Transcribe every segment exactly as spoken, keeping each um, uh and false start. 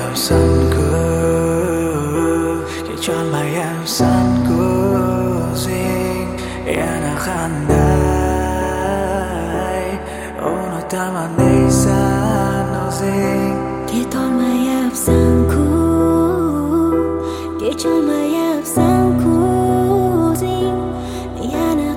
kecholmayapsan-ku, kecholmayapsan-ku o'zing yana qanday unutaman deysan o'zing. Ketolmayapsan-ku, kecholmayapsan-ku o'zing yana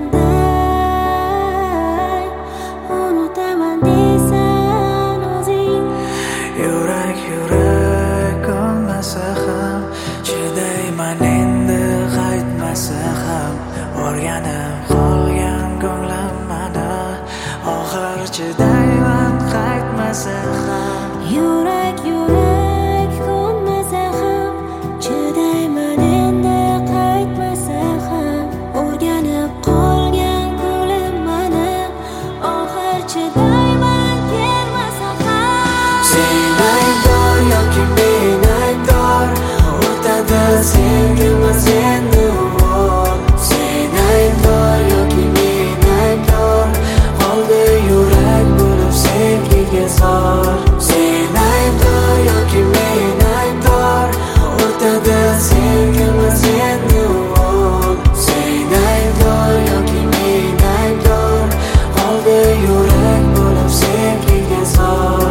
qanday unutaman deysan o'zing. Yurak yurak ko'nmasa ham, chidayman endi qaytmasa ham. O'rganib qolgan ko'nglim mana, oxir chidayman qaytmasa ham. Yurak yurak ko'nmasa ham, chidayman endi qaytmasa ham. O'rganib qolgan ko'nglim mana, oxir chidayman kelmasa ham. Sen aybdor yoki men aybdor, o'rtada sevgimiz endi bor. Sen aybdor yoki men aybdor, qoldi yurak bo'lib sevgiga zor. Sen aybdor yoki men aybdor, o'rtada sevgimiz endi bor. Sen aybdor yoki men aybdor, qoldi yurak bo'lib sevgiga zor.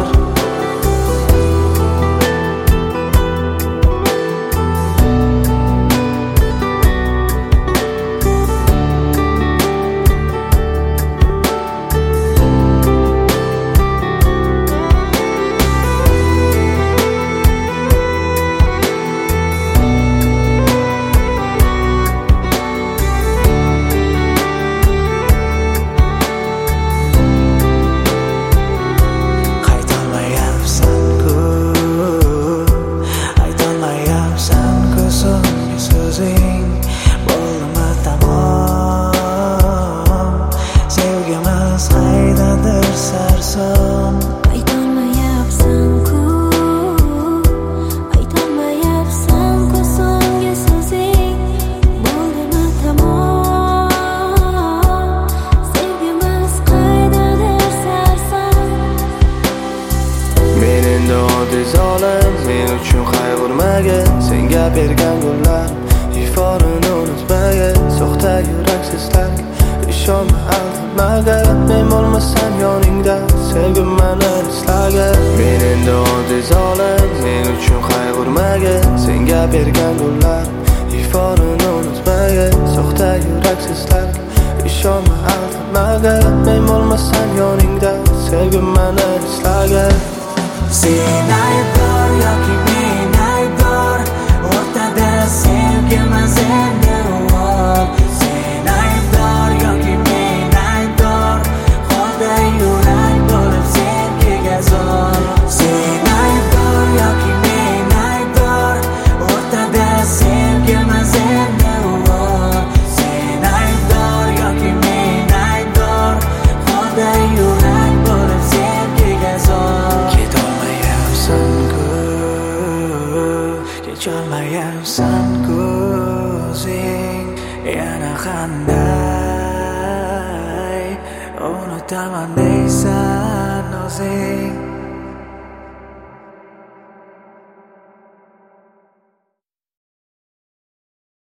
Qaydadir sarson Aytolmayapsan-ku, aytolmayapsan-ku so'nggi so'zing. Bo'ldimi tamom, sevgimiz qaydadir sarson. Men endi oddiy zolim, men uchun qayg'urmagin. Senga bergan gullar iforini unutmagin. Soxta yuraksizlar ishonma aldamoqqa. Men bo'lmasam yoningda, sevgim meni eslagin. Men endi oddiy zolim, men uchun qayg'urmagin. Senga bergan gullar iforini unutmagin. Soxta yuraksizlar ishonma aldamoqqa. Men bo'lmasam yoningda, sevgim meni eslagin. Sen aybdor yoki men aybdor, o'rtada sevgimiz endi bor. Sen aybdor yoki men aybdor, qoldi yurak bo'lib sevgiga zor. Sen aybdor yoki men aybdor, o'rtada sevgimiz endi bor. Sen aybdor yoki men aybdor, qoldi yurak bo'lib sevgiga zor. Ketolmayapsan-ku, kecholmayapsan-ku o'zing yana qanday unutaman deysan o'zing.